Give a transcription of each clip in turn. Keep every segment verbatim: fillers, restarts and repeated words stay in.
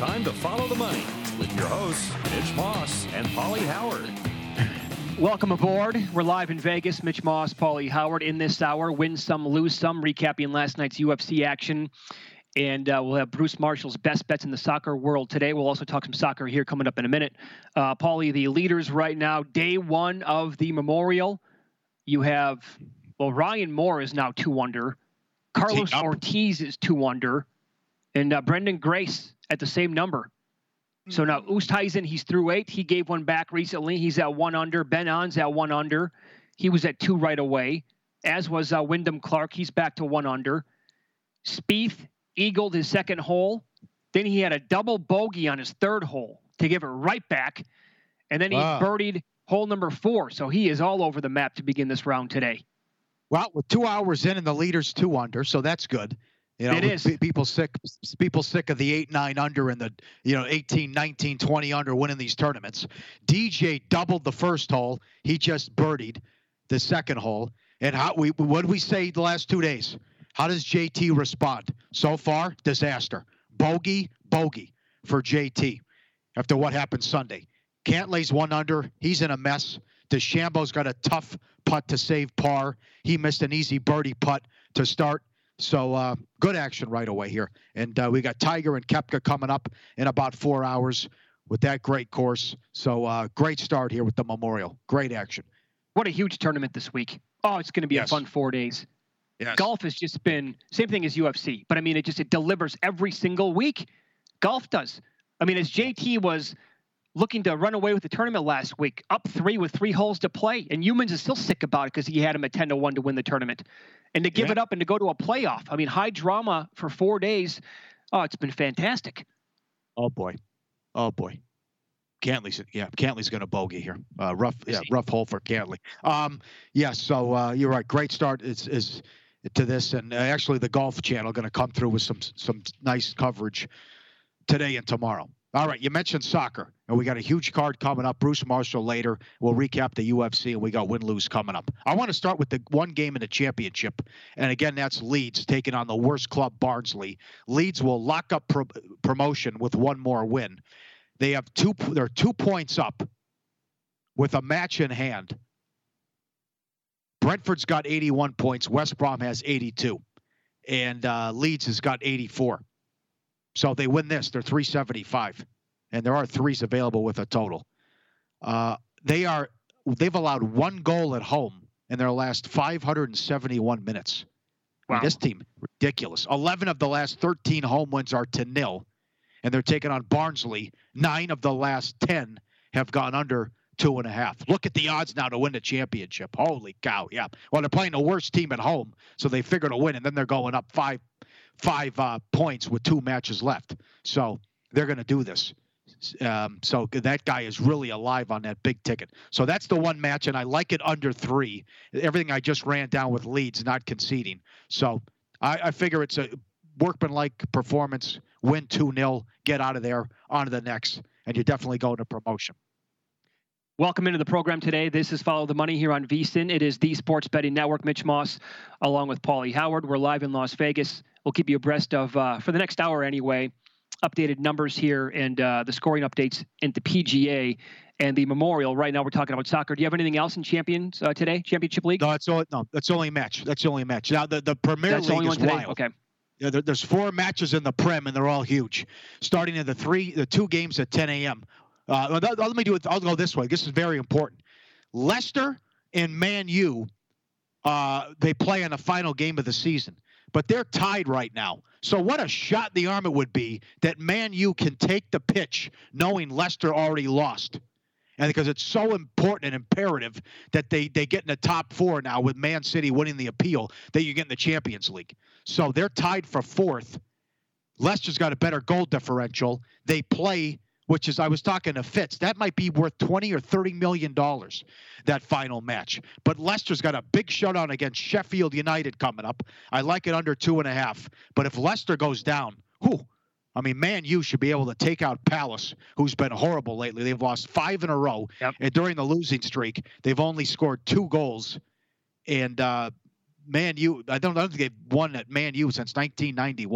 time to follow the money with your hosts, Mitch Moss and Paulie Howard. Welcome aboard. We're live in Vegas. Mitch Moss, Paulie Howard in this hour. Win some, lose some. Recapping last night's U F C action. And uh, we'll have Bruce Marshall's best bets in the soccer world today. We'll also talk some soccer here coming up in a minute. Uh, Paulie, the leaders right now, day one of the Memorial. You have, well, Ryan Moore is now two under. Carlos Ortiz is two under. And uh, Brendan Grace at the same number. So now Oosthuizen, he's through eight. He gave one back recently. He's at one under. Ben On's at one under. He was at two right away, as was uh, Wyndham Clark. He's back to one under. Spieth eagled his second hole. Then he had a double bogey on his third hole to give it right back. And then he wow. birdied hole number four. So he is all over the map to begin this round today. Well, with two hours in and the leader's two under, so that's good. You know, it is. People sick, people sick of the eight, nine under and the, you know, eighteen, nineteen, twenty under winning these tournaments. D J doubled the first hole. He just birdied the second hole. And how we, what did we say the last two days? How does J T respond? So far, disaster. Bogey, bogey for J T after what happened Sunday. Cantlay's one under. He's in a mess. DeChambeau's got a tough putt to save par. He missed an easy birdie putt to start. So uh, good action right away here. And uh, we got Tiger and Koepka coming up in about four hours with that great course. So uh, great start here with the Memorial. Great action. What a huge tournament this week. Oh, it's going to be yes. a fun four days. Yes. Golf has just been same thing as U F C. But, I mean, it just it delivers every single week. Golf does. I mean, as J T was looking to run away with the tournament last week, up three with three holes to play. And Humans is still sick about it because he had him at ten to one to win the tournament. And to give yeah. it up and to go to a playoff. I mean, high drama for four days. Oh, it's been fantastic. Oh, boy. Oh, boy. Cantley's, yeah, Cantley's going to bogey here. Uh, rough, yeah, rough hole for Cantley. Um, yes, yeah, so uh, you're right. Great start is, is to this. And uh, actually, the Golf Channel going to come through with some some nice coverage today and tomorrow. All right, you mentioned soccer, and we got a huge card coming up. Bruce Marshall later. We'll recap the U F C, and we got win-lose coming up. I want to start with the one game in the championship, and again, that's Leeds taking on the worst club, Barnsley. Leeds will lock up pro- promotion with one more win. They have two. They're two points up with a match in hand. Brentford's got eighty-one points. West Brom has eighty-two, and uh, Leeds has got eighty-four. So if they win this, they're three seventy-five, and there are threes available with a total. Uh, they are they've allowed one goal at home in their last five hundred seventy-one minutes. Wow. I mean, this team ridiculous. eleven of the last thirteen home wins are to nil, and they're taking on Barnsley. Nine of the last ten have gone under two and a half. Look at the odds now to win the championship. Holy cow! Yeah. Well, they're playing the worst team at home, so they figure to win, and then they're going up five. five uh, points with two matches left. So they're going to do this. Um, so that guy is really alive on that big ticket. So that's the one match, and I like it under three. Everything I just ran down with Leeds, not conceding. So I, I figure it's a workmanlike performance, win two nil, get out of there, on to the next, and you're definitely going to promotion. Welcome into the program today. This is Follow the Money here on V S I N. It is the Sports Betting Network. Mitch Moss, along with Paulie Howard. We're live in Las Vegas. We'll keep you abreast of, uh, for the next hour anyway, updated numbers here and uh, the scoring updates into P G A and the Memorial. Right now we're talking about soccer. Do you have anything else in Champions uh, today, Championship League? No, that's only, no, that's only a match. That's the only match. Now, the, the Premier that's League is today? wild. Okay. Yeah, there, there's four matches in the Prem, and they're all huge. Starting in the three, the two games at ten a.m. Uh, let me do it. I'll go this way. This is very important. Leicester and Man U, uh, they play in the final game of the season, but they're tied right now. So what a shot in the arm it would be that Man U can take the pitch knowing Leicester already lost. And because it's so important and imperative that they, they get in the top four now with Man City winning the appeal, that you get in the Champions League. So they're tied for fourth. Leicester's got a better goal differential. They play, which is, I was talking to Fitz, that might be worth twenty or thirty million dollars, that final match. But Leicester's got a big showdown against Sheffield United coming up. I like it under two and a half. But if Leicester goes down, whew, I mean, Man U should be able to take out Palace, who's been horrible lately. They've lost five in a row. Yep. And during the losing streak, they've only scored two goals. And uh, Man U, I don't, I don't think they've won at Man U since nineteen ninety-one.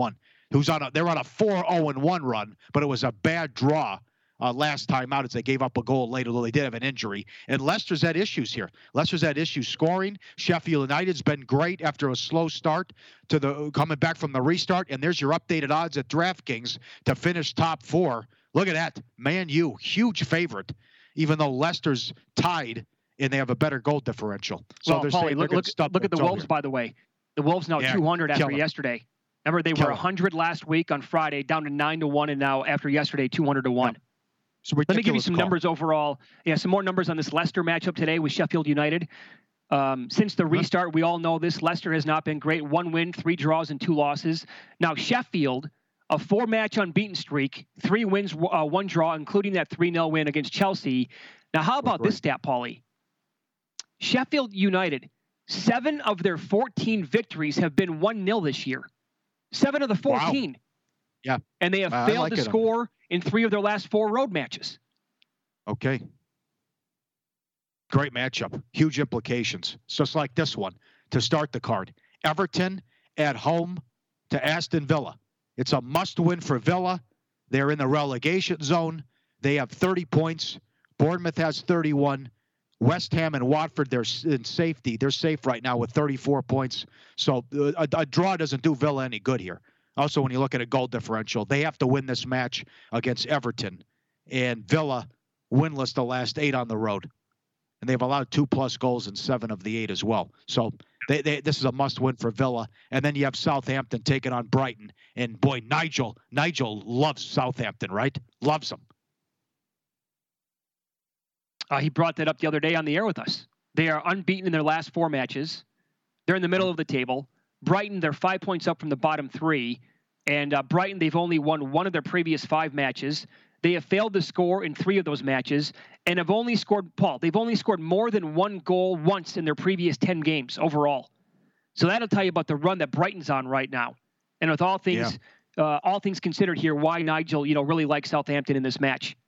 who's on a they're on a four oh one run, but it was a bad draw uh, last time out as they gave up a goal late, although they did have an injury. And Leicester's had issues here. Leicester's had issues scoring. Sheffield United's been great after a slow start to the coming back from the restart. And there's your updated odds at DraftKings to finish top four. Look at that. Man U, huge favorite, even though Leicester's tied and they have a better goal differential. So well, they're Paulie, saying look, they're look, look at the Wolves, here. by the way. The Wolves now Yeah, two hundred after kill 'em. yesterday. Remember, they Kill were 'em. one hundred last week on Friday, down to nine to one, and now after yesterday, two hundred to one. Yeah. It's a Let me give you ridiculous some call. numbers overall. Yeah, some more numbers on this Leicester matchup today with Sheffield United. Um, since the restart, we all know this. Leicester has not been great. One win, three draws, and two losses. Now, Sheffield, a four-match unbeaten streak, three wins, uh, one draw, including that three nil win against Chelsea. Now, how about this stat, Paulie? Sheffield United, seven of their fourteen victories have been one nil this year. Seven of the fourteen. Wow. Yeah. And they have Uh, I failed like to it. score in three of their last four road matches. Okay. Great matchup. Huge implications. It's just like this one to start the card. Everton at home to Aston Villa. It's a must-win for Villa. They're in the relegation zone. They have thirty points. Bournemouth has thirty-one. West Ham and Watford, they're in safety. They're safe right now with thirty-four points. So a, a draw doesn't do Villa any good here. Also, when you look at a goal differential, they have to win this match against Everton. And Villa winless the last eight on the road. And they've allowed two-plus goals in seven of the eight as well. So they, they, this is a must-win for Villa. And then you have Southampton taking on Brighton. And, boy, Nigel, Nigel loves Southampton, right? Loves them. Uh, he brought that up the other day on the air with us. They are unbeaten in their last four matches. They're in the middle of the table. Brighton, they're five points up from the bottom three. And uh, Brighton, they've only won one of their previous five matches. They have failed to score in three of those matches and have only scored, Paul, they've only scored more than one goal once in their previous ten games overall. So that'll tell you about the run that Brighton's on right now. And with all things, yeah. uh, all things considered here, why Nigel, you know, really likes Southampton in this match.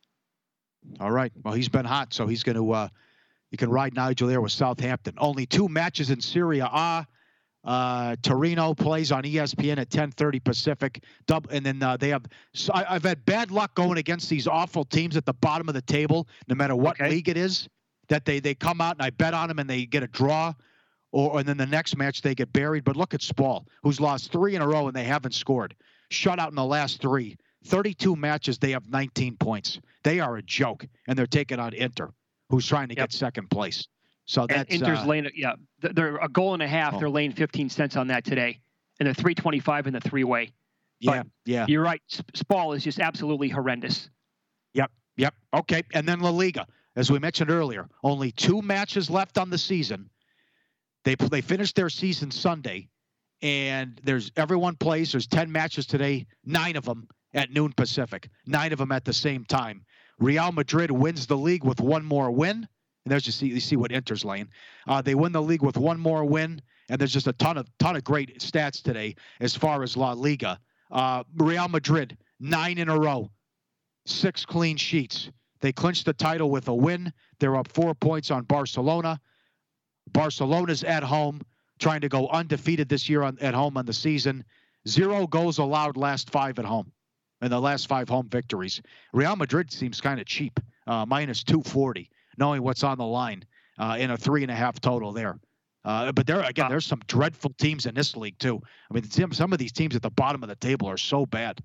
All right. Well, he's been hot, so he's going to, uh, you can ride Nigel there with Southampton. Only two matches in Serie A. Uh, Torino plays on E S P N at ten thirty Pacific. Dub, and then uh, they have. So I, I've had bad luck going against these awful teams at the bottom of the table, no matter what okay. league it is. That they they come out and I bet on them and they get a draw, or and then the next match they get buried. But look at Spal, who's lost three in a row and they haven't scored. Shutout in the last three. thirty-two matches, they have nineteen points. They are a joke, and they're taking on Inter, who's trying to yep. get second place. So that's and Inter's uh, laying, yeah, they're a goal and a half. Oh. They're laying fifteen cents on that today, and they're three twenty-five in the three-way. Yeah, but yeah. You're right. Spal is just absolutely horrendous. Yep, yep. Okay, and then La Liga, as we mentioned earlier, only two matches left on the season. They they finished their season Sunday, and there's everyone plays. There's ten matches today, nine of them at noon Pacific, nine of them at the same time. Real Madrid wins the league with one more win. And there's just see you see what Inter's laying. Uh, they win the league with one more win, and there's just a ton of ton of great stats today as far as La Liga. Uh, Real Madrid nine in a row, six clean sheets. They clinched the title with a win. They're up four points on Barcelona. Barcelona's at home, trying to go undefeated this year on, at home on the season. Zero goals allowed last five at home, in the last five home victories. Real Madrid seems kind of cheap, uh, minus two forty. Knowing what's on the line uh, in a three and a half total there. Uh, but there again, there's some dreadful teams in this league too. I mean, some, some of these teams at the bottom of the table are so bad.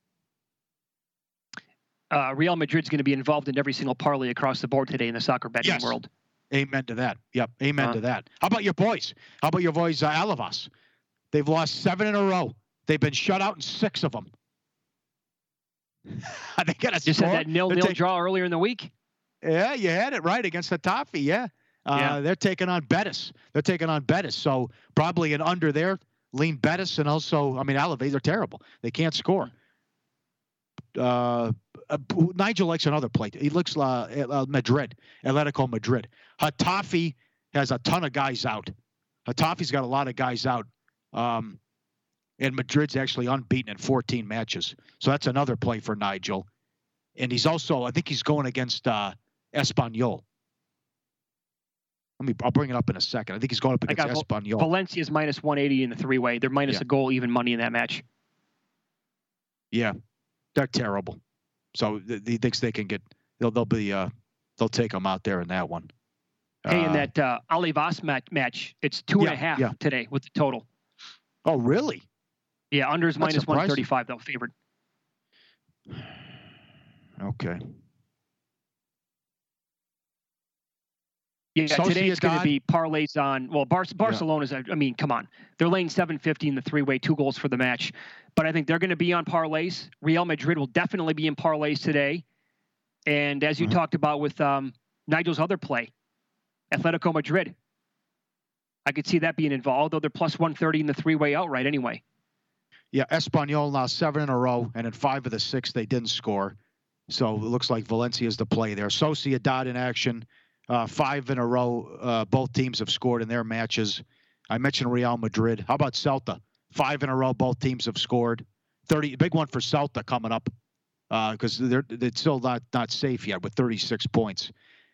Uh, Real Madrid's going to be involved in every single parlay across the board today in the soccer betting Yes. world. Amen to that. Yep. Amen Uh, to that. How about your boys? How about your boys, uh, Alavas? They've lost seven in a row. They've been shut out in six of them. they got a Just score. had that nil-nil They're ta- draw earlier in the week. Yeah, you had it right against the Toffee. Yeah. Uh, Yeah. They're taking on Betis. They're taking on Betis. So probably an under there. Lean Betis and also, I mean, Alaves are terrible. They can't score. Uh, uh, Nigel likes another play. He looks uh, uh, Madrid, Atletico Madrid. Hatafi has a ton of guys out. Hatafi's got a lot of guys out. Um, and Madrid's actually unbeaten in fourteen matches. So that's another play for Nigel. And he's also, I think he's going against uh, Espanyol. Let me, I'll bring it up in a second. I think he's going up I against got Espanyol. Valencia's minus one eighty in the three-way. They're minus Yeah. a goal, even money in that match. Yeah, they're terrible. So th- he thinks they can get. They'll they'll be. Uh, they'll take them out there in that one. Hey, in Uh, that uh, Ali Voss match, match, it's two Yeah, and a half yeah. today with the total. oh, really? Yeah, unders That's minus surprising. one thirty-five though, favored. Okay. Yeah, today it's going to Sociedad- be parlays on. Well, Bar- Barcelona's. I mean, come on, they're laying seven fifty in the three-way, two goals for the match. But I think they're going to be on parlays. Real Madrid will definitely be in parlays today. And as you Mhm. talked about with um, Nigel's other play, Atletico Madrid, I could see that being involved. Though they're plus one thirty in the three-way outright anyway. Yeah, Espanyol now seven in a row, and in five of the six they didn't score. So it looks like Valencia's the play there. Sociedad in action, uh, five in a row. Uh, both teams have scored in their matches. I mentioned Real Madrid. How about Celta? Five in a row. Both teams have scored. thirty. Big one for Celta coming up because uh, they're they're still not not safe yet with thirty-six points,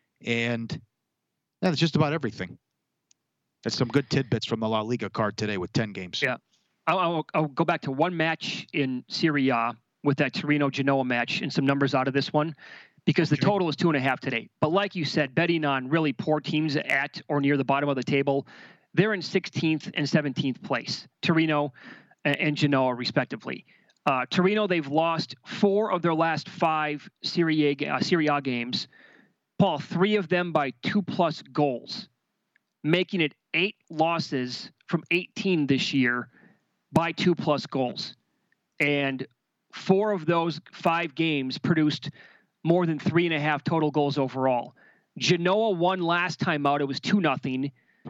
and yeah, that's just about everything. That's some good tidbits from the La Liga card today with ten games. Yeah. I'll, I'll, I'll go back to one match in Serie A with that Torino-Genoa match and some numbers out of this one because the Okay. total is two and a half today. But like you said, betting on really poor teams at or near the bottom of the table, they're in sixteenth and seventeenth place, Torino and, and Genoa respectively. Uh, Torino, they've lost four of their last five Serie A, uh, Serie A games. Paul, three of them by two-plus goals, making it eight losses from eighteen this year by two-plus goals. And four of those five games produced more than three and a half total goals overall. Genoa won last time out. It was two nothing.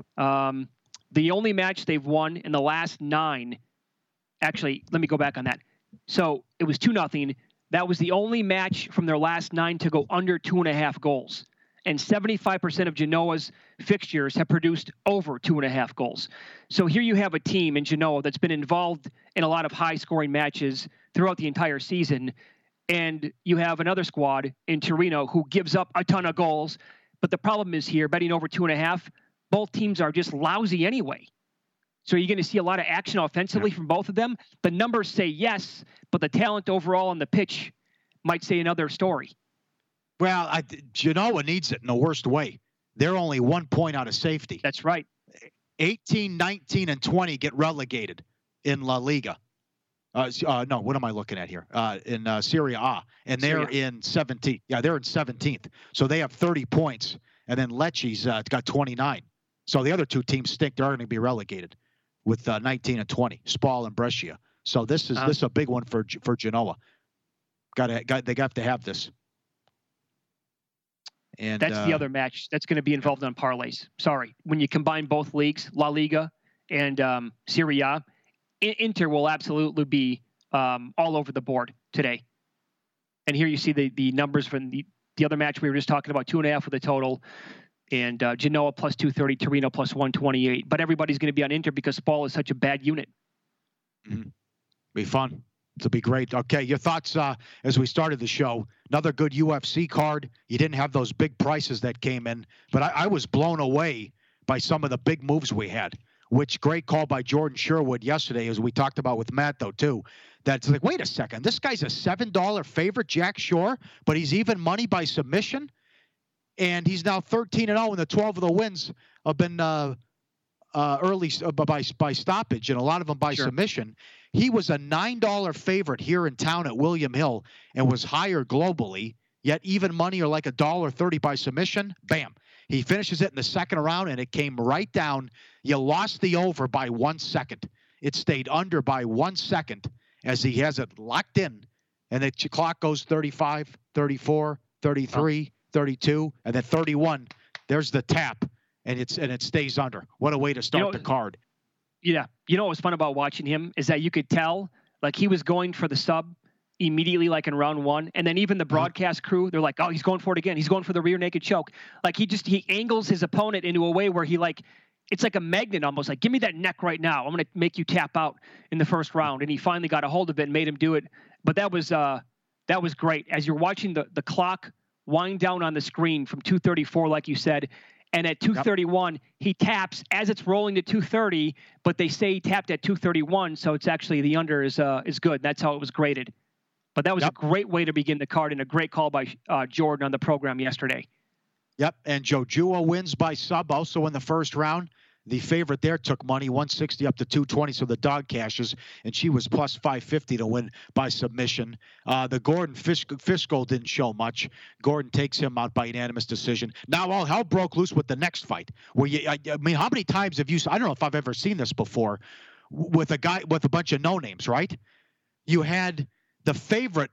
Um, the only match they've won in the last nine, actually, let me go back on that. So it was two nothing. That was the only match from their last nine to go under two and a half goals. And seventy-five percent of Genoa's fixtures have produced over two and a half goals. So here you have a team in Genoa that's been involved in a lot of high-scoring matches throughout the entire season. And you have another squad in Torino who gives up a ton of goals. But the problem is here, betting over two and a half, both teams are just lousy anyway. So you're going to see a lot of action offensively Yeah. from both of them. The numbers say yes, but the talent overall on the pitch might say another story. Well, I, Genoa needs it in the worst way. They're only one point out of safety. That's right. eighteen, nineteen, and twenty get relegated in La Liga. Uh, uh, no, what am I looking at here? Uh, in uh, Serie A, and they're Serie in seventeenth. Yeah, they're in seventeenth. So they have thirty points, and then Lecce's uh, got twenty-nine. So the other two teams stink. They're going to be relegated with uh, nineteen and twenty, Spal and Brescia. So this is Uh, this is a big one for for Genoa. Got to got they got to have this. And That's uh, the other match that's going to be involved on parlays. Sorry. When you combine both leagues, La Liga and um, Serie A, I- Inter will absolutely be um, all over the board today. And here you see the, the numbers from the, the other match we were just talking about, two and a half for the total. And uh, Genoa plus two thirty, Torino plus one twenty-eight. But everybody's going to be on Inter because Spal is such a bad unit. Mm-hmm. Be fun. It'll be great. Okay, your thoughts uh, as we started the show. Another good U F C card. You didn't have those big prices that came in, but I, I was blown away by some of the big moves we had, which great call by Jordan Sherwood yesterday, as we talked about with Matt, though, too. That's like, wait a second. This guy's a seven dollar favorite, Jack Shore, but he's even money by submission, and he's now thirteen and oh, and the twelve of the wins have been uh, uh, early uh, by, by stoppage, and a lot of them by Sure. submission. He was a nine dollar favorite here in town at William Hill and was higher globally, yet even money or like a dollar thirty by submission. Bam. He finishes it in the second round, and it came right down. You lost the over by one second. It stayed under by one second as he has it locked in. And the clock goes thirty-five, thirty-four, thirty-three, thirty-two, and then thirty-one. There's the tap, and it's and it stays under. What a way to start You know, the card. Yeah. You know what was fun about watching him is that you could tell, like, he was going for the sub immediately, like in round one. And then even the broadcast crew, they're like, oh, he's going for it again. He's going for the rear naked choke. Like, he just, he angles his opponent into a way where he, like, it's like a magnet almost. Like, give me that neck right now. I'm going to make you tap out in the first round. And he finally got a hold of it and made him do it. But that was, uh, that was great. As you're watching the, the clock wind down on the screen from two thirty-four, like you said, and at two thirty-one, yep. he taps as it's rolling to two thirty, but they say he tapped at two thirty-one, so it's actually the under is uh, is good. That's how it was graded. But that was Yep. a great way to begin the card and a great call by uh, Jordan on the program yesterday. Yep, and Jojua wins by sub also in the first round. The favorite there took money, one sixty up to two twenty, so the dog cashes, and she was plus five fifty to win by submission. Uh, the Gordon Fishgold didn't show much. Gordon takes him out by unanimous decision. Now all hell broke loose with the next fight. Where you, I, I mean, how many times have you? I don't know if I've ever seen this before, with a guy with a bunch of no names, right? You had the favorite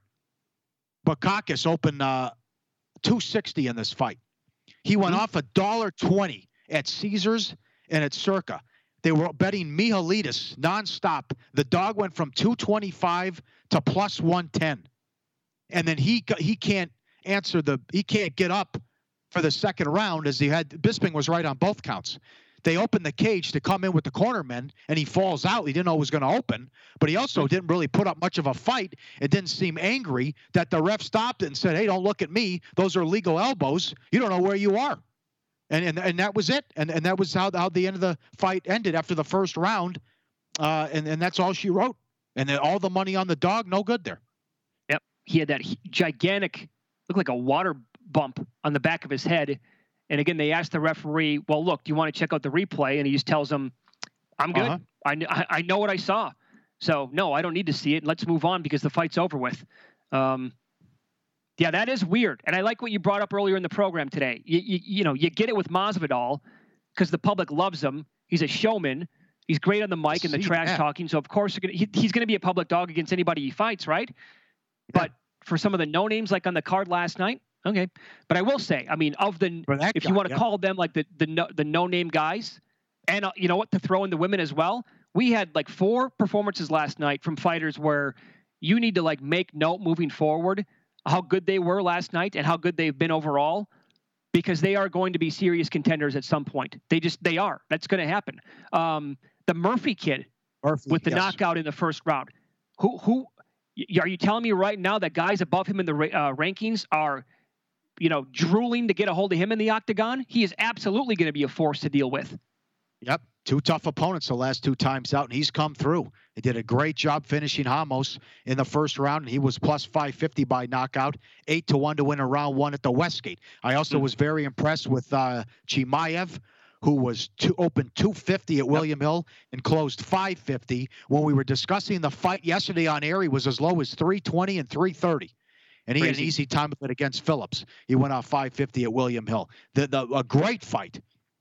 Bukakis open uh, two sixty in this fight. He went Mm-hmm. off a dollar twenty at Caesars and at Circa. They were betting Mihailidis nonstop. The dog went from two twenty-five to plus one ten, and then he he can't answer the he can't get up for the second round as he had Bisping was right on both counts. They opened the cage to come in with the cornermen, and he falls out. He didn't know it was going to open, but he also didn't really put up much of a fight. It didn't seem angry that the ref stopped it and said, "Hey, don't look at me. Those are legal elbows. You don't know where you are." And and, and that was it. And and that was how, how the end of the fight ended after the first round. Uh, and, and that's all she wrote. And then all the money on the dog, no good there. Yep. He had that gigantic, looked like a water bump on the back of his head. And again, they asked the referee, well, look, do you want to check out the replay? And he just tells them, I'm good. Uh-huh. I, I, I know what I saw. So, no, I don't need to see it. Let's move on because the fight's over with. Um, yeah, that is weird. And I like what you brought up earlier in the program today. You, you, you know, you get it with Masvidal because the public loves him. He's a showman. He's great on the mic and the See trash that. talking. So, of course, you're gonna, he, he's going to be a public dog against anybody he fights, right? Yeah. But for some of the no-names like on the card last night, okay. But I will say, I mean, of the, For that if guy, you want to yeah. call them like the the no, the no-name guys, and uh, you know what, to throw in the women as well, we had like four performances last night from fighters where you need to like make note moving forward how good they were last night and how good they've been overall, because they are going to be serious contenders at some point. They just, they are. That's going to happen. Um, the Murphy kid Murphy, with the yes. knockout in the first round, who who y- are you telling me right now that guys above him in the ra- uh, rankings are, you know, drooling to get a hold of him in the octagon? He is absolutely going to be a force to deal with. Yep. Two tough opponents the last two times out, and he's come through. He did a great job finishing Ramos in the first round, and he was plus five fifty by knockout, eight to one to win a round one at the Westgate. I also Mm-hmm. was very impressed with uh, Chimaev, who was two, open two fifty at William Hill and closed five fifty. When we were discussing the fight yesterday on air, he was as low as three twenty and three thirty. And he had an Crazy. easy time of it against Phillips. He went off five fifty at William Hill. The, the, a great fight.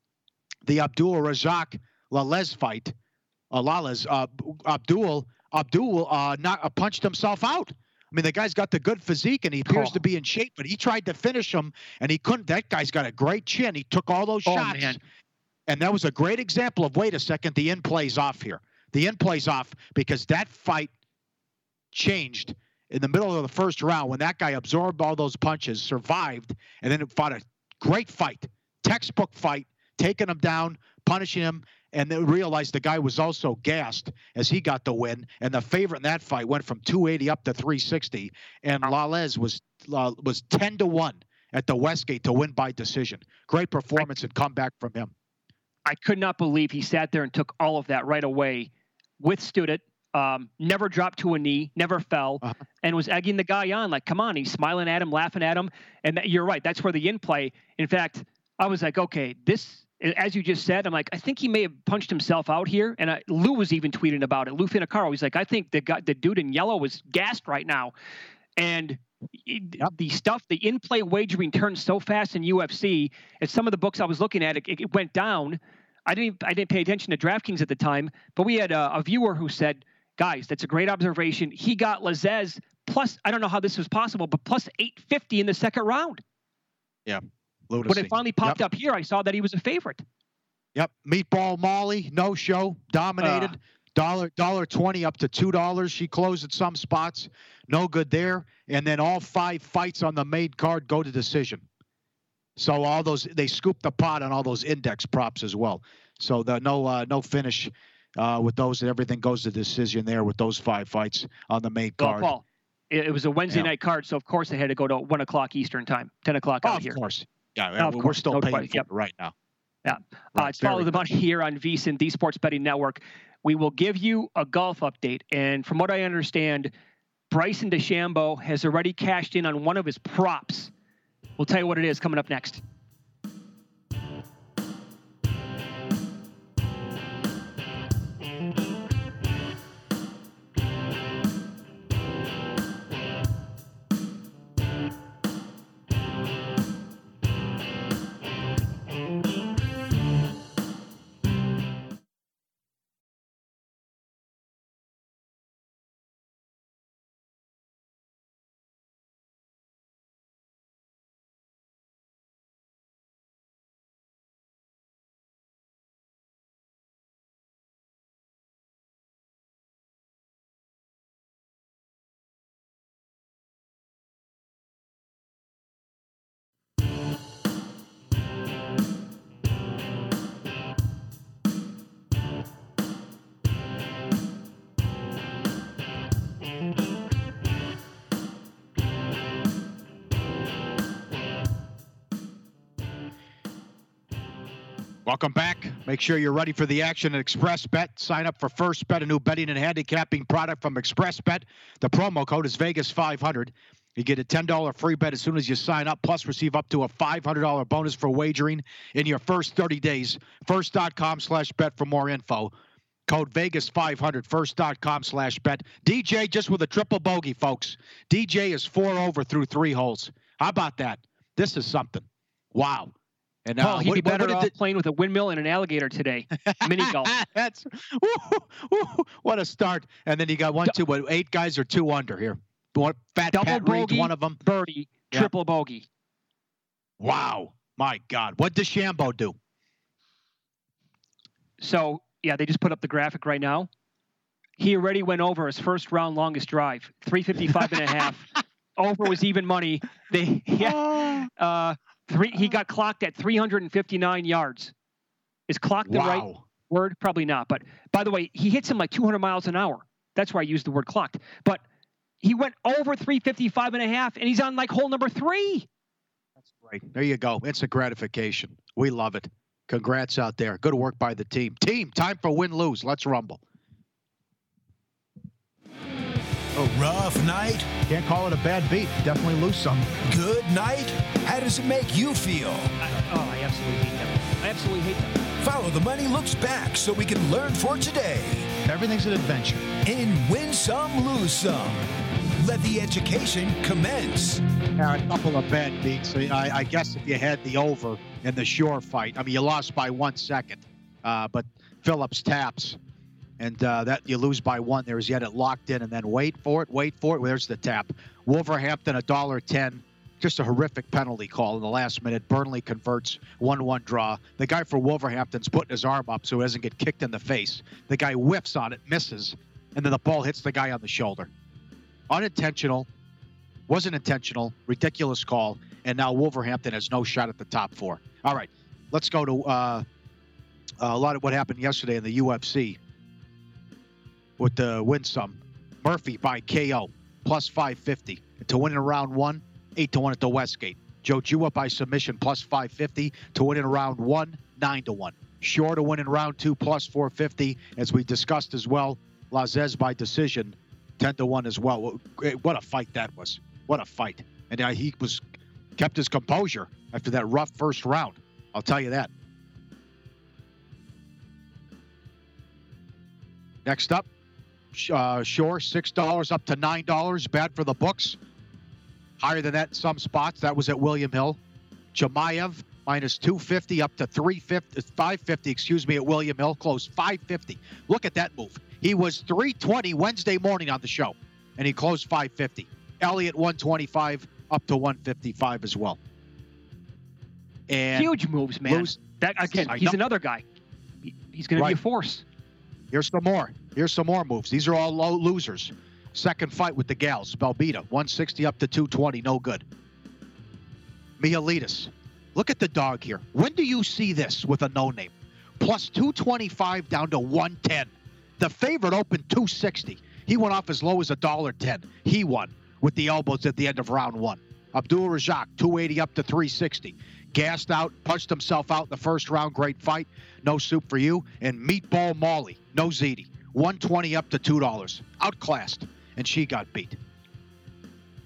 The Abdul Razak Lales fight, uh, Lales, uh, Abdul, Abdul uh, not, uh, punched himself out. I mean, the guy's got the good physique and he appears Oh. to be in shape, but he tried to finish him and he couldn't. That guy's got a great chin. He took all those Oh, shots. man. And that was a great example of, wait a second, the in play's off here. The in play's off because that fight changed in the middle of the first round when that guy absorbed all those punches, survived, and then fought a great fight, textbook fight, taking him down, punishing him, and then realized the guy was also gassed as he got the win. And the favorite in that fight went from two eighty up to three sixty, and Lales was uh, was ten to one at the Westgate to win by decision. Great performance and comeback from him. I could not believe he sat there and took all of that right away, withstood it, um, never dropped to a knee, never fell, Uh-huh. and was egging the guy on. Like, come on, he's smiling at him, laughing at him. And that, you're right. That's where the in play. In fact, I was like, okay, this, as you just said, I'm like, I think he may have punched himself out here. And I, Lou was even tweeting about it. Lou Finocchiaro, he's like, I think the guy, the dude in yellow was gassed right now. And it, Yep. the stuff, the in-play wagering turns so fast in U F C. At some of the books I was looking at, it, it went down. I didn't, I didn't pay attention to DraftKings at the time, but we had a, a viewer who said, guys, that's a great observation. He got Lazzez plus, I don't know how this was possible, but plus eight fifty in the second round. Yeah. When Lunacy. it finally popped Yep. up here, I saw that he was a favorite. Yep. Meatball Molly, no show, dominated. Uh. Dollar dollar twenty up to two dollars. She closed at some spots, no good there. And then all five fights on the main card go to decision. So all those they scooped the pot on all those index props as well. So the no uh, no finish uh, with those, and everything goes to decision there with those five fights on the main Well, card. Paul, it, it was a Wednesday Yeah. night card, so of course they had to go to one o'clock Eastern time, ten o'clock Oh, out of here. course, yeah, Of yeah, we're course, still no paying question. for Yep. it right now. Yeah. Right, Uh, it's Follow very the good. Money here on VSiN, the Sports Betting Network. We will give you a golf update. And from what I understand, Bryson DeChambeau has already cashed in on one of his props. We'll tell you what it is coming up next. Welcome back. Make sure you're ready for the action at ExpressBet. Sign up for First Bet, a new betting and handicapping product from ExpressBet. The promo code is Vegas five hundred. You get a ten dollars free bet as soon as you sign up, plus receive up to a five hundred dollars bonus for wagering in your first thirty days. First.com slash bet for more info. Code Vegas five hundred, first.com slash bet. D J just with a triple bogey, folks. D J is four over through three holes. How about that? This is something. Wow. And uh, oh, he'd what, be better what, what off it, playing with a windmill and an alligator today. Mini golf. That's woo, woo, what a start. And then you got one, two, what, eight guys are two under here. One, Fat Double Pat bogey, Reed's one of them. Birdie, yeah. triple bogey. Wow. My God. What does DeChambeau do? So, yeah, they just put up the graphic right now. He already went over his first round longest drive, three fifty-five and a half. Over was even money. They, yeah, uh, three, he got clocked at three hundred fifty-nine yards. Is clocked the wow. right word? Probably not. But by the way, he hits him like two hundred miles an hour. That's why I used the word clocked. But he went over three fifty-five and a half, and he's on like hole number three. That's great. There you go. Instant gratification. We love it. Congrats out there. Good work by the team. Team, time for win-lose. Let's rumble. A rough night? Can't call it a bad beat. Definitely lose some. Good night? How does it make you feel? I, oh, I absolutely hate them. I absolutely hate them. Follow The Money Looks Back so we can learn for today. Everything's an adventure. In Win Some, Lose Some. Let the education commence. Yeah, a couple of bad beats. I, I guess if you had the over in the Shore fight, I mean, you lost by one second, uh, but Phillips taps. And uh, that you lose by one. There's yet it locked in, and then wait for it, wait for it. Well, there's the tap. Wolverhampton a dollar ten. Just a horrific penalty call in the last minute. Burnley converts one one draw. The guy for Wolverhampton's putting his arm up so he doesn't get kicked in the face. The guy whiffs on it, misses, and then the ball hits the guy on the shoulder. Unintentional, wasn't intentional, ridiculous call, and now Wolverhampton has no shot at the top four. All right, let's go to uh, a lot of what happened yesterday in the U F C. With the win sum. Murphy by K O, plus five fifty. And to win in round one, eight to one at the Westgate. Joe Jua by submission, plus five fifty. To win in round one, nine to one. Shore to win in round two, plus four fifty. As we discussed as well, Lazez by decision, ten to one as well. What a fight that was. What a fight. And uh, he was kept his composure after that rough first round. I'll tell you that. Next up, Uh, Shore, six dollars up to nine dollars. Bad for the books. Higher than that in some spots. That was at William Hill. Chimaev, minus two fifty up to three fifty, five fifty, excuse me, at William Hill. Closed five fifty. Look at that move. He was three twenty Wednesday morning on the show, and he closed five fifty. Elliott, one twenty-five up to one fifty-five as well. And huge moves, man. Lose, that Again, I he's know. another guy. He, he's going right. to be a force. Here's some more. Here's some more moves. These are all low losers. Second fight with the gals. Belbita, one sixty up to two twenty. No good. Mihalidis. Look at the dog here. When do you see this with a no-name? Plus two twenty-five down to one ten. The favorite opened two sixty. He went off as low as one dollar ten. He won with the elbows at the end of round one. Abdul Razak, two eighty up to three sixty. Gassed out, punched himself out in the first round. Great fight. No soup for you. And Meatball Molly, no ziti. one twenty up to two dollars. Outclassed. And she got beat.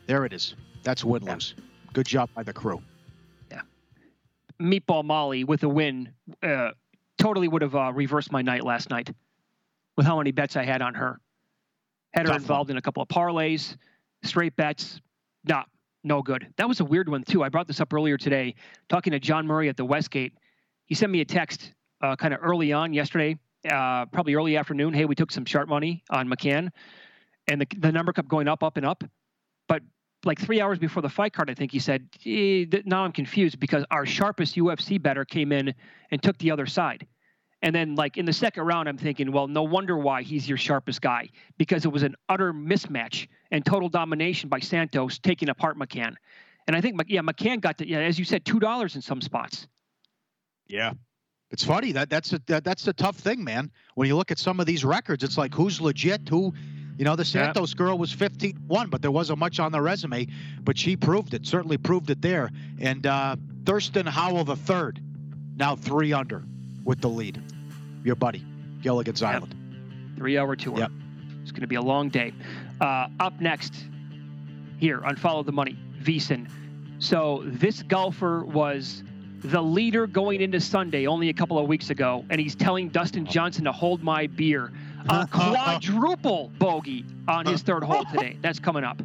There it is. That's win-lose. Yeah. Good job by the crew. Yeah. Meatball Molly with a win uh, totally would have uh, reversed my night last night with how many bets I had on her. Had her Tough involved one. in a couple of parlays, straight bets. Nah, no good. That was a weird one, too. I brought this up earlier today, talking to John Murray at the Westgate. He sent me a text uh, kind of early on yesterday, uh, probably early afternoon. Hey, we took some sharp money on McCann. And the, the number kept going up, up, and up. But like three hours before the fight card, I think he said, eh, now I'm confused because our sharpest U F C bettor came in and took the other side. And then like in the second round, I'm thinking, well, no wonder why he's your sharpest guy, because it was an utter mismatch and total domination by Santos taking apart McCann. And I think, yeah, McCann got to, yeah, as you said, two dollars in some spots. Yeah. It's funny. That that's a, that, that's the tough thing, man. When you look at some of these records, it's like who's legit, who... You know, the Santos yeah. girl was fifteen one, but there wasn't much on the resume. But she proved it, certainly proved it there. And uh, Thurston Howell the third, now three under with the lead. Your buddy, Gilligan's yep. Island. Three-hour tour. Yep. It's going to be a long day. Uh, up next here on Follow the Money, VSiN. So this golfer was the leader going into Sunday only a couple of weeks ago, and he's telling Dustin Johnson to hold my beer. A quadruple bogey on his third hole today. That's coming up.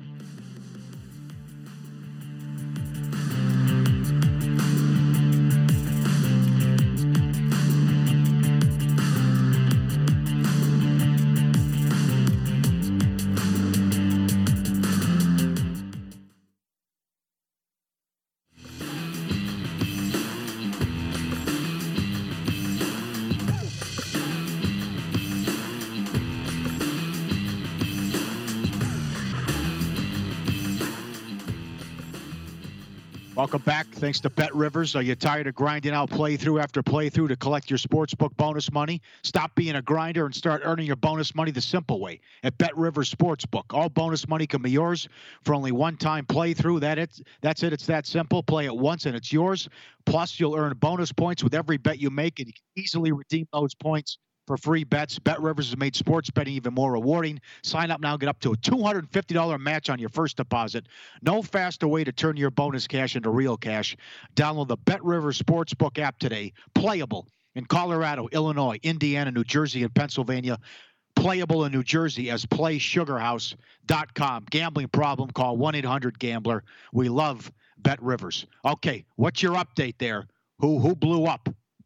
Welcome back. Thanks to Bet Rivers. Are you tired of grinding out playthrough after playthrough to collect your sportsbook bonus money? Stop being a grinder and start earning your bonus money the simple way at Bet Rivers Sportsbook. All bonus money can be yours for only one-time playthrough. That it, that's it. It's that simple. Play it once and it's yours. Plus, you'll earn bonus points with every bet you make, and you can easily redeem those points for free bets. Bet Rivers has made sports betting even more rewarding. Sign up now and get up to a two hundred fifty dollars match on your first deposit. No faster way to turn your bonus cash into real cash. Download the Bet Rivers Sportsbook app today. Playable in Colorado, Illinois, Indiana, New Jersey, and Pennsylvania. Playable in New Jersey as play sugar house dot com. Gambling problem, call one eight hundred gambler. We love Bet Rivers. Okay, what's your update there? Who who blew up?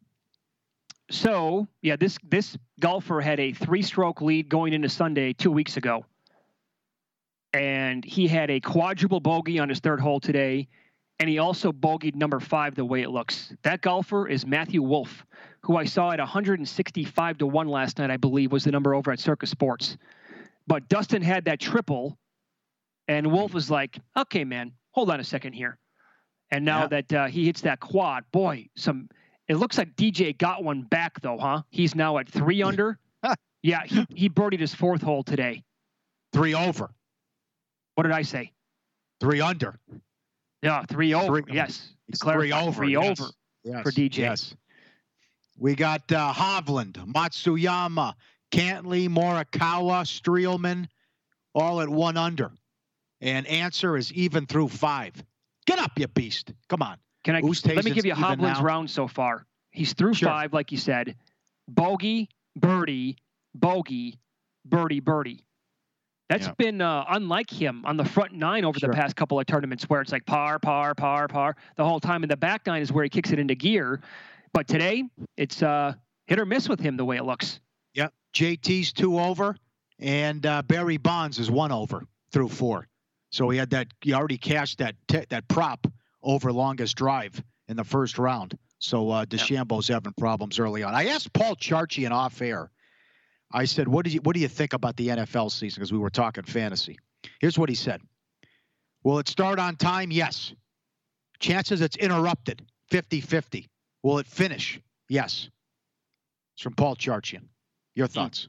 So, yeah, this this golfer had a three-stroke lead going into Sunday two weeks ago. And he had a quadruple bogey on his third hole today, and he also bogeyed number five the way it looks. That golfer is Matthew Wolff, who I saw at one hundred sixty-five to one last night, I believe, was the number over at Circus Sports. But Dustin had that triple, and Wolff was like, okay, man, hold on a second here. And now yeah. that uh, he hits that quad, boy, some... It looks like D J got one back, though, huh? He's now at three under. Yeah, he, he birdied his fourth hole today. Three over. What did I say? Three under. Yeah, three over. Three, yes. Three over. Three yes. over yes. for D J. Yes. We got uh, Hovland, Matsuyama, Cantley, Morikawa, Streelman, all at one under. And answer is even through five. Get up, you beast. Come on. Can I let me give you Hovland's now. round so far? He's through sure. five, like you said. Bogey, birdie, bogey, birdie, birdie. That's yeah. been uh, unlike him on the front nine over sure. the past couple of tournaments, where it's like par, par, par, par the whole time. And the back nine is where he kicks it into gear. But today, it's uh, hit or miss with him the way it looks. Yep. J T's two over, and uh, Barry Bonds is one over through four. So he had that. He already cashed that t- that prop over longest drive in the first round. So uh, DeChambeau's yep. having problems early on. I asked Paul Charchian off air. I said, what do you what do you think about the N F L season? Because we were talking fantasy. Here's what he said. Will it start on time? Yes. Chances it's interrupted, fifty-fifty. Will it finish? Yes. It's from Paul Charchian. Your thoughts?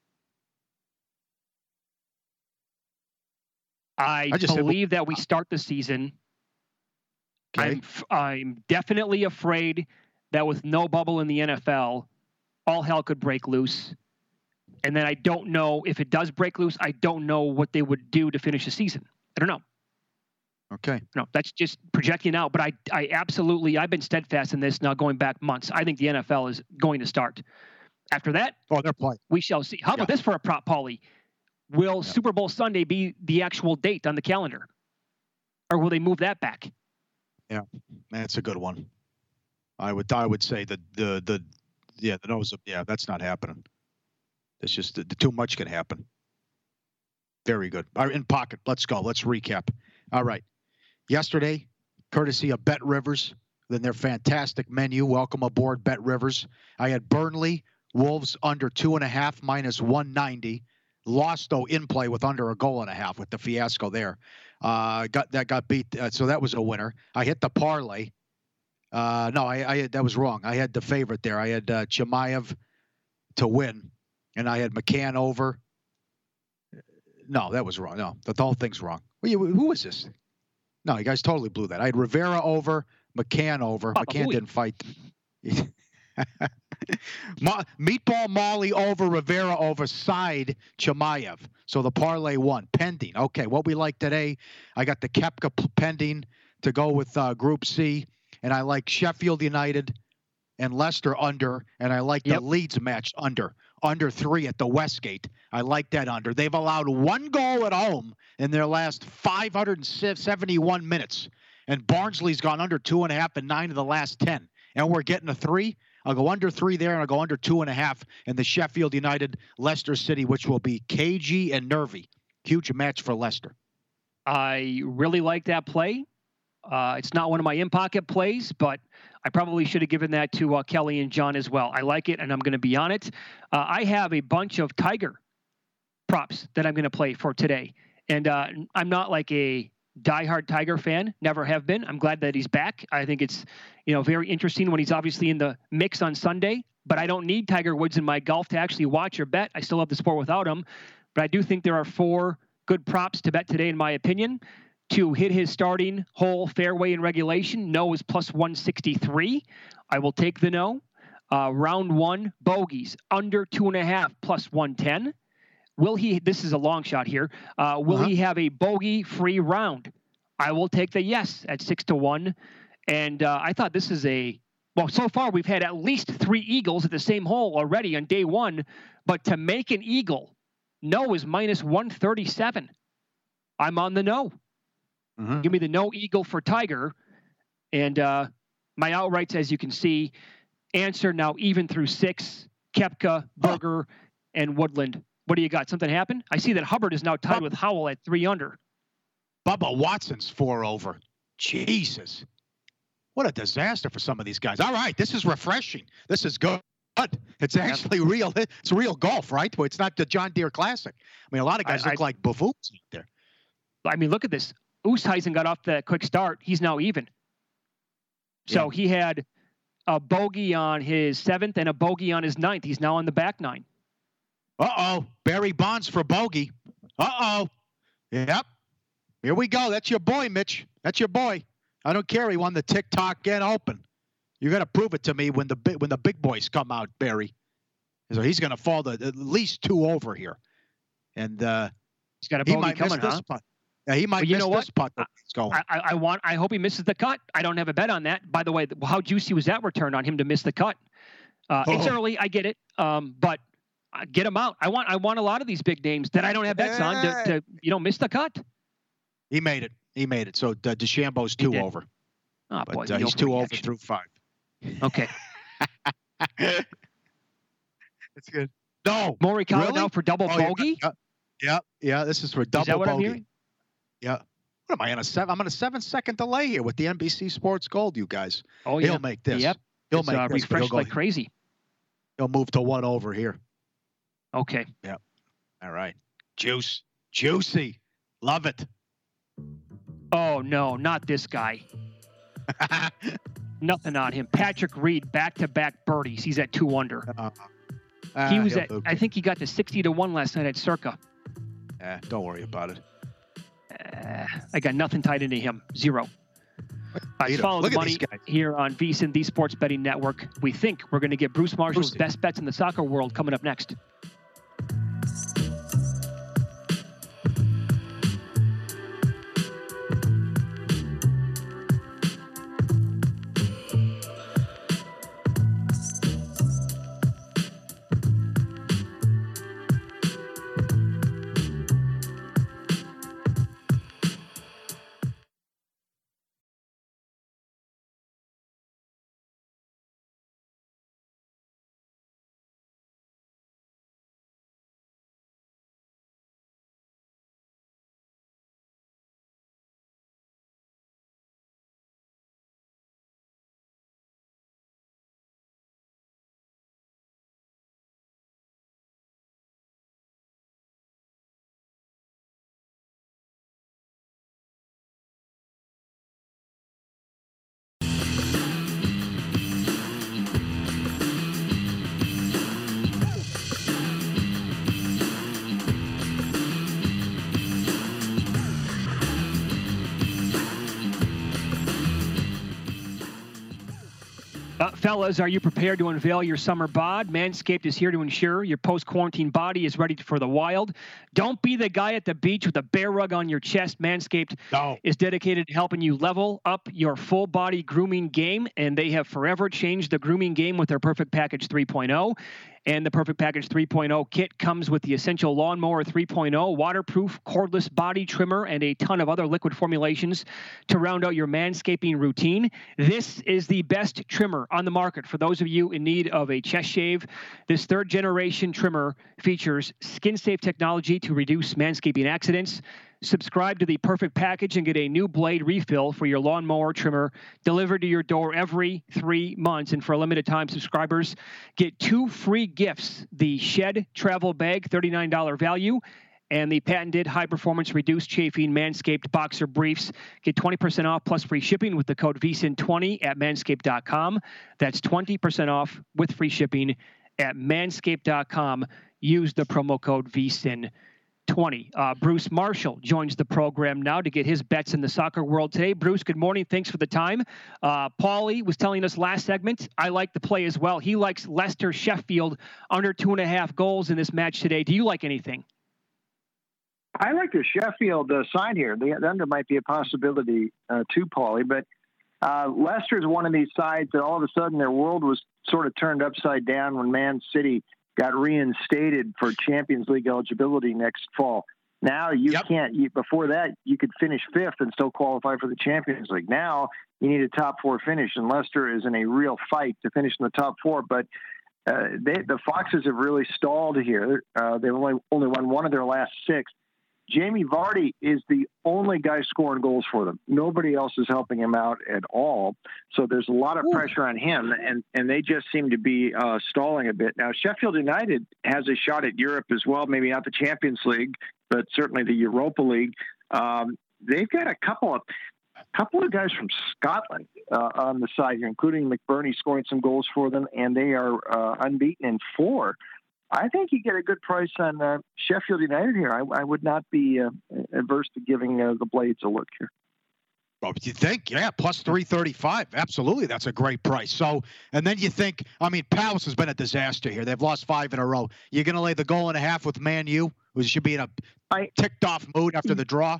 I, I just believe said, that we start the season. Okay. I'm I'm definitely afraid that with no bubble in the N F L, all hell could break loose. And then I don't know if it does break loose. I don't know what they would do to finish the season. I don't know. Okay. No, that's just projecting out. But I, I absolutely, I've been steadfast in this now going back months. I think the N F L is going to start. After that, oh, they're playing. We shall see. How about yeah. this for a prop, Paulie? Will yeah. Super Bowl Sunday be the actual date on the calendar? Or will they move that back? Yeah, that's a good one. I would I would say that the the yeah the nose of yeah that's not happening. It's just the, the too much can happen. Very good. All right, in pocket. Let's go. Let's recap. All right. Yesterday, courtesy of Bet Rivers, then their fantastic menu. Welcome aboard, Bet Rivers. I had Burnley Wolves under two and a half minus one ninety. Lost though in play with under a goal and a half with the fiasco there. Uh, got that got beat. Uh, so that was a winner. I hit the parlay. Uh, no, I, I that was wrong. I had the favorite there. I had uh, Chimaev to win, and I had McCann over. No, that was wrong. No, the whole thing's wrong. Who was this? No, you guys totally blew that. I had Rivera over, McCann over. Oh, McCann boy. didn't fight. Ma- Meatball Molly over, Rivera over, side Chimaev. So the parlay won. Pending. Okay, what we like today, I got the Koepka pending to go with uh, Group C, and I like Sheffield United and Leicester under, and I like yep. the Leeds match under. Under three at the Westgate. I like that under. They've allowed one goal at home in their last five hundred seventy-one minutes. And Barnsley's gone under two and a half in nine of the last ten. And we're getting a three. I'll go under three there, and I'll go under two and a half in the Sheffield United Leicester City, which will be cagey and nervy. Huge match for Leicester. I really like that play. Uh, it's not one of my in-pocket plays, but I probably should have given that to uh, Kelly and John as well. I like it, and I'm going to be on it. Uh, I have a bunch of Tiger props that I'm going to play for today. And uh, I'm not like a diehard Tiger fan, never have been. I'm glad that he's back. I think it's, you know, very interesting when he's obviously in the mix on Sunday, but I don't need Tiger Woods in my golf to actually watch or bet. I still love the sport without him, but I do think there are four good props to bet today, in my opinion. To hit his starting hole fairway in regulation, no is plus one sixty-three. I will take the no. Uh, round one, bogeys, under two and a half, plus one ten. Will he, this is a long shot here, uh, will uh-huh. he have a bogey-free round? I will take the yes at six to one. And uh, I thought this is a, well, so far we've had at least three eagles at the same hole already on day one, but to make an eagle, no is minus one thirty-seven. I'm on the no. Mm-hmm. Give me the no eagle for Tiger. And uh, my outrights, as you can see, answer now even through six, Koepka, Berger, oh. and Woodland. What do you got? Something happened? I see that Hubbard is now tied Bub- with Howell at three under. Bubba Watson's four over. Jesus. What a disaster for some of these guys. All right, this is refreshing. This is good. It's actually yep. real. It's real golf, right? It's not the John Deere Classic. I mean, a lot of guys I, look I, like buffoons out there. I mean, look at this. Oosthuizen got off the quick start. He's now even. So yeah. he had a bogey on his seventh and a bogey on his ninth. He's now on the back nine. Uh-oh. Barry Bonds for bogey. Uh-oh. Yep. Here we go. That's your boy, Mitch. That's your boy. I don't care. He won the TikTok Get Open. You got to prove it to me when the big when the big boys come out, Barry. So he's going to fall to at least two over here. And uh, he's got a bogey coming, huh? Putt. Yeah, he might but you miss know this putt. I, going. I, I want. I hope he misses the cut. I don't have a bet on that. By the way, how juicy was that return on him to miss the cut? Uh, oh. It's early. I get it. Um, but get him out. I want. I want a lot of these big names that I don't have bets hey. on to, to you know miss the cut. He made it. He made it. So uh, DeChambeau's two over. Oh, but boy, uh, he's two over through five. Okay. It's good. No. Morikawa really? now for double oh, bogey? Yeah, yeah, yeah. This is for double is that what bogey. I'm hearing? Yeah. What am I on a seven? I'm on a seven-second delay here with the N B C Sports Gold, you guys. Oh, yeah. He'll make this. Yep. He'll it's, make uh, this. Refreshed He'll like go, crazy. He'll move to one over here. Okay. Yep. All right. Juice. Juicy. Love it. Oh, no, not this guy. Nothing on him. Patrick Reed, back-to-back birdies. He's at two under. Uh, uh, he was at, okay. I think he got to sixty to one last night at Circa. Eh, don't worry about it. Uh, I got nothing tied into him. Zero. I right, follow the money here on VSiN, the Sports Betting Network. We think we're going to get Bruce Marshall's Bruce. best bets in the soccer world coming up next. Fellas, are you prepared to unveil your summer bod? Manscaped is here to ensure your post-quarantine body is ready for the wild. Don't be the guy at the beach with a bear rug on your chest. Manscaped No. is dedicated to helping you level up your full-body grooming game, and they have forever changed the grooming game with their Perfect Package three point oh. And the Perfect Package three point oh kit comes with the Essential Lawnmower three point oh, waterproof, cordless body trimmer, and a ton of other liquid formulations to round out your manscaping routine. This is the best trimmer on the market for those of you in need of a chest shave. This third-generation trimmer features skin-safe technology to reduce manscaping accidents. Subscribe to the Perfect Package and get a new blade refill for your lawnmower trimmer delivered to your door every three months. And for a limited time, subscribers get two free gifts: the Shed Travel Bag, thirty-nine dollars value, and the patented high-performance reduced chafing Manscaped Boxer Briefs. Get twenty percent off plus free shipping with the code V S I N twenty at manscaped dot com. That's twenty percent off with free shipping at manscaped dot com. Use the promo code V S I N twenty. Uh, Bruce Marshall joins the program now to get his bets in the soccer world today. Bruce, good morning. Thanks for the time. Uh, Paulie was telling us last segment, I like the play as well. He likes Leicester Sheffield under two and a half goals in this match today. Do you like anything? I like the Sheffield uh, side here. The, the under might be a possibility uh, too, Paulie, but uh, Leicester is one of these sides that all of a sudden their world was sort of turned upside down when Man City got reinstated for Champions League eligibility next fall. Now you yep. can't, you, before that, you could finish fifth and still qualify for the Champions League. Now you need a top four finish, and Leicester is in a real fight to finish in the top four, but uh, they, the Foxes have really stalled here. Uh, they've only, only won one of their last six. Jamie Vardy is the only guy scoring goals for them. Nobody else is helping him out at all. So there's a lot of Ooh. pressure on him, and, and they just seem to be uh, stalling a bit. Now, Sheffield United has a shot at Europe as well, maybe not the Champions League, but certainly the Europa League. Um, they've got a couple of couple of guys from Scotland uh, on the side here, including McBurney scoring some goals for them, and they are uh, unbeaten in four. I think you get a good price on uh, Sheffield United here. I, I would not be uh, adverse to giving uh, the Blades a look here. Well, you think, yeah, plus three thirty-five. Absolutely, that's a great price. So, and then you think, I mean, Palace has been a disaster here. They've lost five in a row. You're going to lay the goal and a half with Man U, who should be in a I, ticked-off mood after the draw?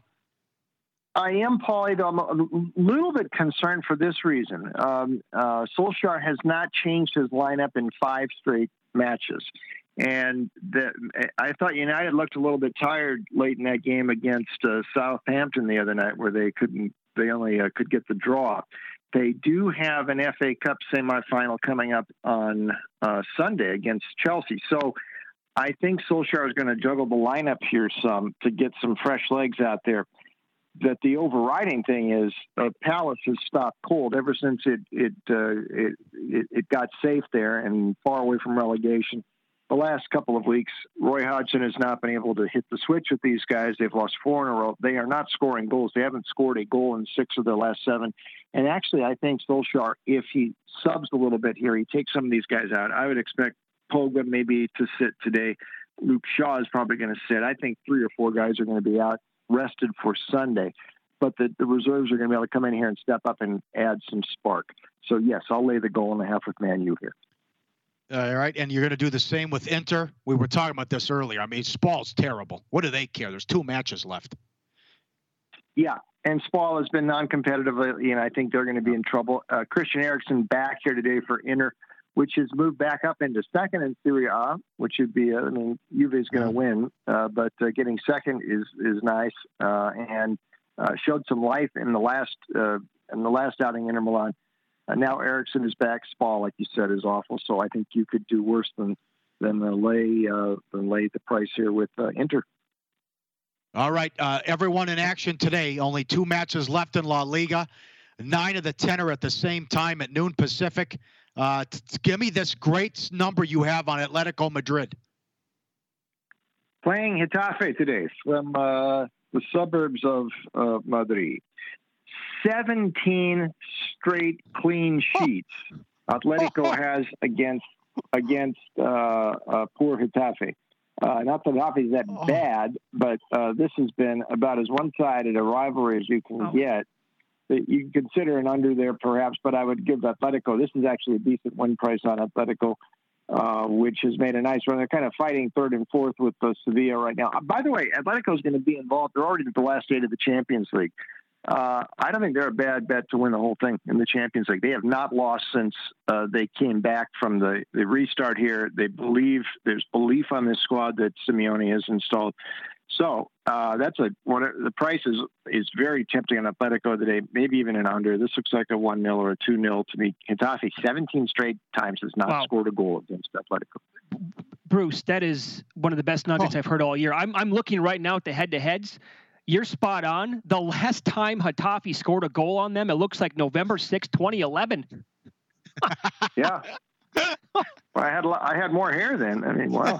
I am, Paulie, though I'm a little bit concerned for this reason. Um, uh, Solskjaer has not changed his lineup in five straight matches. And the, I thought United looked a little bit tired late in that game against uh, Southampton the other night, where they couldn't, they only uh, could get the draw. They do have an F A Cup semifinal coming up on uh, Sunday against Chelsea. So I think Solskjaer is going to juggle the lineup here some to get some fresh legs out there. That the overriding thing is uh, Palace has stopped cold ever since it it, uh, it it it got safe there and far away from relegation. The last couple of weeks, Roy Hodgson has not been able to hit the switch with these guys. They've lost four in a row. They are not scoring goals. They haven't scored a goal in six of their last seven. And actually, I think Solskjaer, if he subs a little bit here, he takes some of these guys out. I would expect Pogba maybe to sit today. Luke Shaw is probably going to sit. I think three or four guys are going to be out, rested for Sunday. But the, the reserves are going to be able to come in here and step up and add some spark. So, yes, I'll lay the goal and a half with Man U here. All right, and you're going to do the same with Inter? We were talking about this earlier. I mean, Spal's terrible. What do they care? There's two matches left. Yeah, and Spal has been non-competitive, and I think they're going to be in trouble. Uh, Christian Eriksen back here today for Inter, which has moved back up into second in Serie A, which would be, uh, I mean, Juve is going to win, uh, but uh, getting second is is nice, uh, and uh, showed some life in the last uh, in the last outing Inter Milan. Uh, now Eriksen is back. Spal, like you said, is awful. So I think you could do worse than than uh, lay uh, than lay the price here with uh, Inter. All right, uh, everyone in action today. Only two matches left in La Liga. Nine of the ten are at the same time at noon Pacific. Uh, t- give me this great number you have on Atletico Madrid. Playing Getafe today from uh, the suburbs of uh, Madrid. seventeen straight clean sheets Atletico has against against uh, uh, poor Getafe. Uh, not that Getafe is that bad, but uh, this has been about as one-sided a rivalry as you can oh. get. that you can consider an under there perhaps, but I would give Atletico. This is actually a decent win price on Atletico, uh, which has made a nice run. They're kind of fighting third and fourth with uh, Sevilla right now. By the way, Atletico is going to be involved. They're already at the last eight of the Champions League. Uh, I don't think they're a bad bet to win the whole thing in the Champions League. They have not lost since uh, they came back from the, the restart here. They believe there's belief on this squad that Simeone has installed. So uh, that's a what the price is is very tempting on Atletico today. Maybe even an under. This looks like a one nil or a two nil to me. Getafe seventeen straight times has not Wow. scored a goal against Atletico. Bruce, that is one of the best nuggets Oh. I've heard all year. I'm I'm looking right now at the head-to-heads. You're spot on. The last time Getafe scored a goal on them, it looks like November sixth, twenty eleven. Yeah. I had I had more hair then. I mean, wow.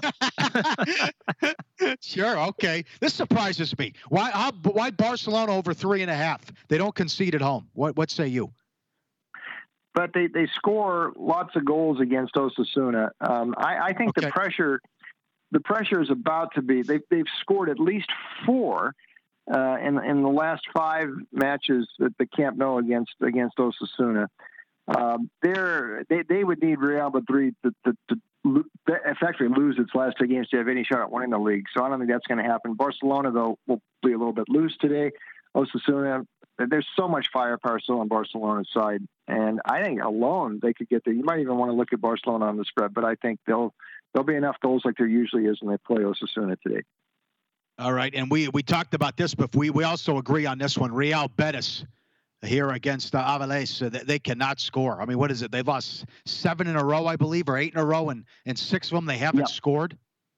Sure, okay. This surprises me. Why? How, why Barcelona over three and a half? They don't concede at home. What? What say you? But they, they score lots of goals against Osasuna. Um, I, I think Okay. the pressure the pressure is about to be. They they've scored at least four uh, in in the last five matches at the Camp Nou against against Osasuna. Um, they're, they they would need Real Madrid to, to, to, to effectively lose its last two games to have any shot at winning the league. So I don't think that's going to happen. Barcelona, though, will be a little bit loose today. Osasuna, there's so much firepower still on Barcelona's side. And I think alone they could get there. You might even want to look at Barcelona on the spread, but I think they'll there'll be enough goals like there usually is when they play Osasuna today. All right, and we we talked about this, but we we also agree on this one. Real Betis here against uh, Avilés, uh, they, they cannot score. I mean, what is it? They've lost seven in a row, I believe, or eight in a row, and, and six of them they haven't Yeah. scored.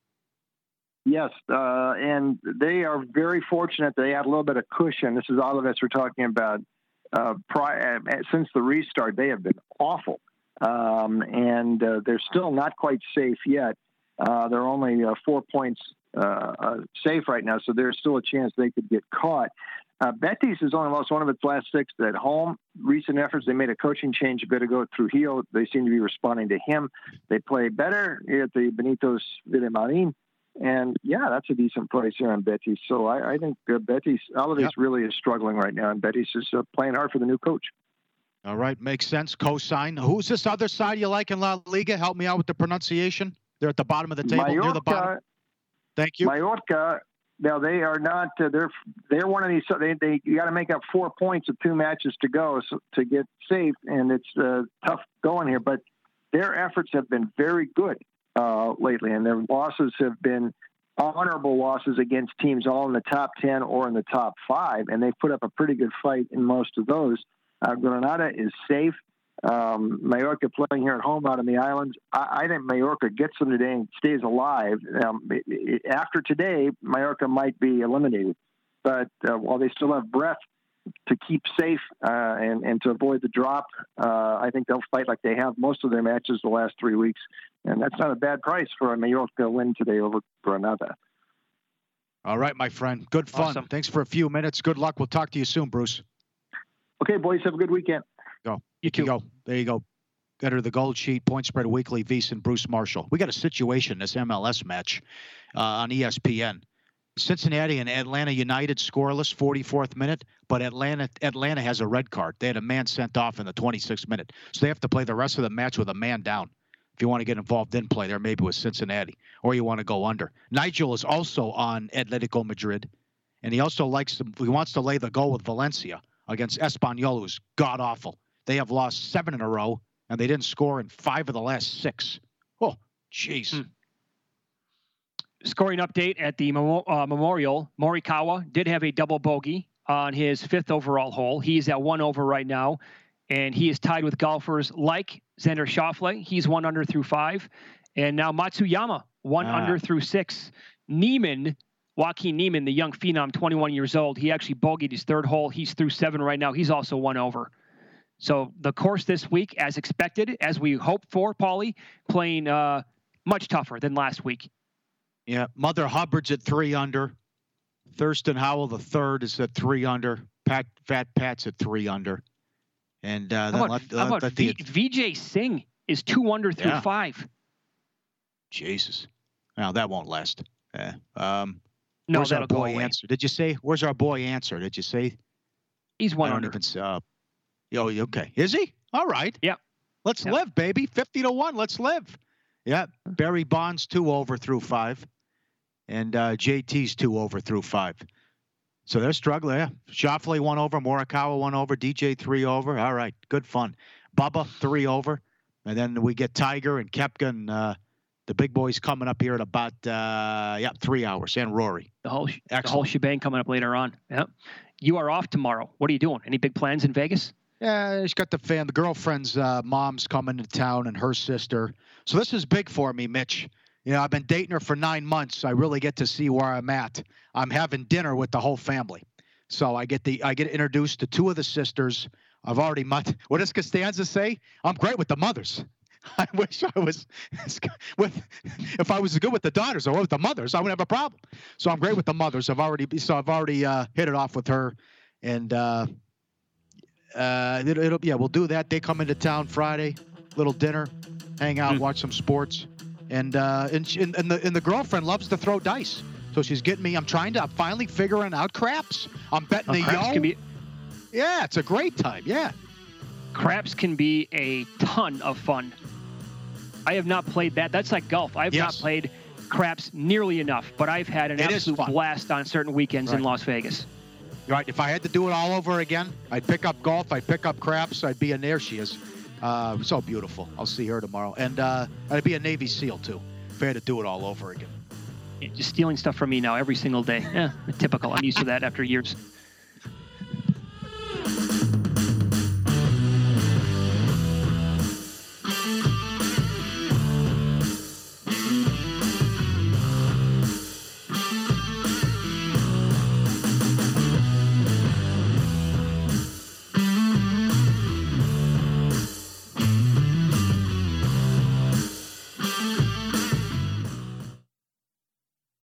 Yes, uh, and they are very fortunate they had a little bit of cushion. This is Alavés we're talking about. Uh, prior, uh, since the restart, they have been awful, um, and uh, they're still not quite safe yet. Uh, they're only uh, four points uh, uh, safe right now, so there's still a chance they could get caught. Uh, Betis has only lost one of its last six at home. Recent efforts, they made a coaching change a bit ago at Trujillo. They seem to be responding to him. They play better here at the Benito Villamarín. And, yeah, that's a decent price here on Betis. So I, I think uh, Betis, Alavés Yep. really is struggling right now, and Betis is uh, playing hard for the new coach. All right, makes sense. Cosign. Who's this other side you like in La Liga? Help me out with the pronunciation. They're at the bottom of the table, near the bottom. Mallorca, Thank you. Mallorca, now they are not, uh, they're they're one of these, they, they you got to make up four points with two matches to go so, to get safe, and it's uh, tough going here, but their efforts have been very good uh, lately, and their losses have been honorable losses against teams all in the top ten or in the top five, and they've put up a pretty good fight in most of those. Uh, Granada is safe. Um, Mallorca playing here at home out in the islands. I, I think Mallorca gets them today and stays alive. Um, it, it, after today, Mallorca might be eliminated. But uh, while they still have breath to keep safe uh, and, and to avoid the drop, uh, I think they'll fight like they have most of their matches the last three weeks. And that's not a bad price for a Mallorca win today over Granada. All right, my friend. Good fun. Awesome. Thanks for a few minutes. Good luck. We'll talk to you soon, Bruce. Okay, boys, have a good weekend. Go. You There you too. go. There you go. Better the Gold Sheet, Point Spread Weekly, Vies and Bruce Marshall. We got a situation, this M L S match uh, on E S P N. Cincinnati and Atlanta United scoreless, forty-fourth minute, but Atlanta Atlanta has a red card. They had a man sent off in the twenty-sixth minute. So they have to play the rest of the match with a man down. If you want to get involved in play there, maybe with Cincinnati, or you want to go under. Nigel is also on Atletico Madrid, and he also likes to, he wants to lay the goal with Valencia against Espanyol, who's god-awful. They have lost seven in a row, and they didn't score in five of the last six. Oh, jeez. Hmm. Scoring update at the Memo- uh, Memorial. Morikawa did have a double bogey on his fifth overall hole. He's at one over right now, and he is tied with golfers like Xander Schauffele. He's one under through five. And now Matsuyama, one Ah. under through six. Neiman, Joaquin Neiman, the young phenom, twenty-one years old. He actually bogeyed his third hole. He's through seven right now. He's also one over. So the course this week, as expected, as we hoped for, Paulie, playing uh, much tougher than last week. Yeah, Mother Hubbard's at three under. Thurston Howell, the third, is at three under. Pat Fat Pat's at three under. And uh, How then about, let, how let, about let the v, Vijay Singh is two under through Yeah. five. Jesus. Now that won't last. Yeah. Um, No, where's our that'll go boy away. answer? Did you say? Where's our boy answer? Did you say? He's one I don't under. even. Uh, oh, okay. Is he? All right. Yep. Let's Yep. live, baby. Fifty to one. Let's live. Yeah. Barry Bonds two over through five, and uh, J T's two over through five. So they're struggling. Yeah. Schauffele one over, Morikawa one over, D J three over. All right. Good fun. Bubba three over, and then we get Tiger and Koepka and uh, the big boys coming up here at about uh, yeah three hours, and Rory. The whole sh- the Excellent. whole shebang coming up later on. Yep. You are off tomorrow. What are you doing? Any big plans in Vegas? Yeah, she's got the fam. The girlfriend's uh, mom's coming to town, and her sister. So this is big for me, Mitch. You know, I've been dating her for nine months. I really get to see where I'm at. I'm having dinner with the whole family, so I get the I get introduced to two of the sisters. I've already met. What does Costanza say? I'm great with the mothers. I wish I was with. If I was good with the daughters or with the mothers, I wouldn't have a problem. So I'm great with the mothers. I've already so I've already uh, hit it off with her, and. Uh, Uh, it'll, it'll yeah, we'll do that. They come into town Friday, little dinner, hang out, Mm. watch some sports, and uh, and, she, and and the and the girlfriend loves to throw dice, so she's getting me. I'm trying to. I'm finally figuring out craps. I'm betting Uh, the craps yo. can be Yeah, it's a great time. Yeah, craps can be a ton of fun. I have not played that. That's like golf. I've not Yes. played craps nearly enough, but I've had an It is absolute fun. blast on certain weekends in Right. Las Vegas. right. If I had to do it all over again, I'd pick up golf. I'd pick up craps. I'd be in there. She is. Uh, so beautiful. I'll see her tomorrow, and uh, I'd be a Navy SEAL too. If I had to do it all over again. Just stealing stuff from me now every single day. Yeah, typical. I'm used to that after years.